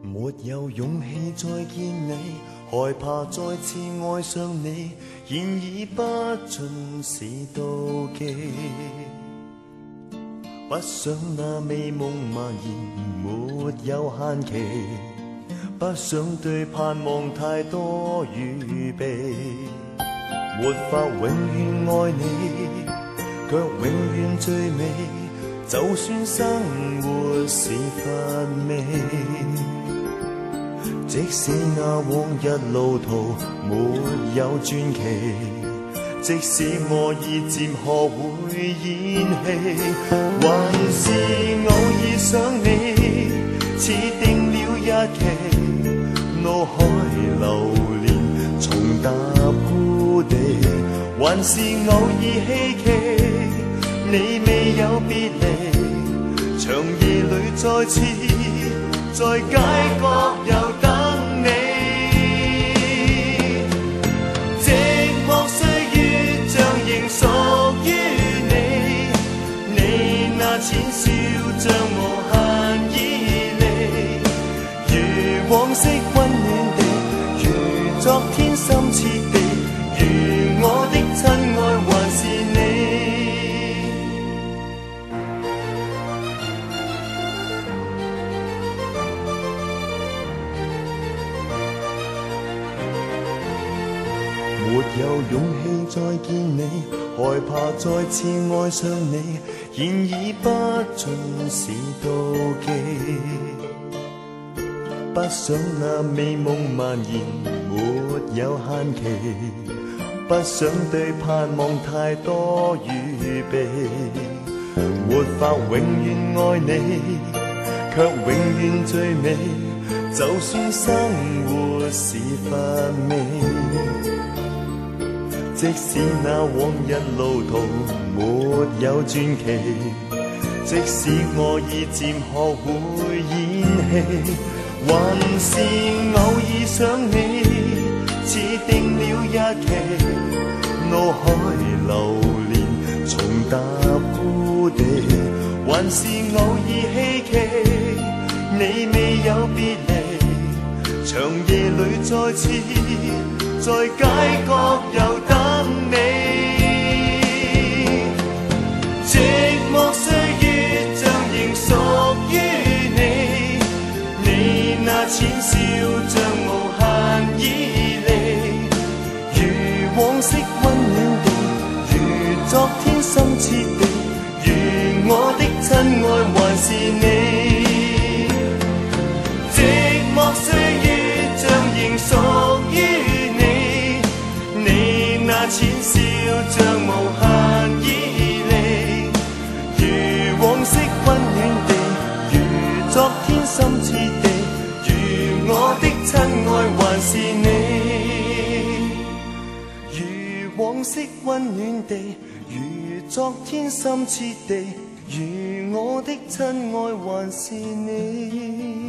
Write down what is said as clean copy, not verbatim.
没有勇气再见你，害怕再次爱上你，现已不尽是妒忌。不想那美梦蔓延没有限期，不想对盼望太多预备，没法永远爱你，却永远最美。就算生活是乏味，即使那往日路途没有传奇，即使我已渐学会演戏，还是偶尔想你，似定了日期，脑海流连重踏故地，还是偶尔希冀你未有别离，长夜里再次在街角又等你。寂寞歲月像仍屬於你，你那淺笑像無限依離，如往昔溫暖地，如昨天深切地，如我的親愛還是你。沒有勇氣再見你，害怕再次愛上你，現已不盡是妒忌。不想那美夢蔓延沒有限期，不想對盼望太多預備，沒法永遠愛你，卻永遠最美。就算生活是乏味，即使那往日路途沒有傳奇，即使我已漸學會演戲，還是偶爾想你，似定了日期，腦海流連重踏故地，還是偶爾希冀你未有別離，長夜裏再次在街角又等你。寂寞歲月像仍屬於你，你那淺笑像無限依離，如往昔溫暖地，如昨天深切地，如我的親愛還是你。寂寞歲月像仍屬於你，你那淺笑像無限依離，如往昔溫暖地，如昨天深切地，如我的親愛還是你。如往昔溫暖地，如昨天深切地，如我的親愛還是你。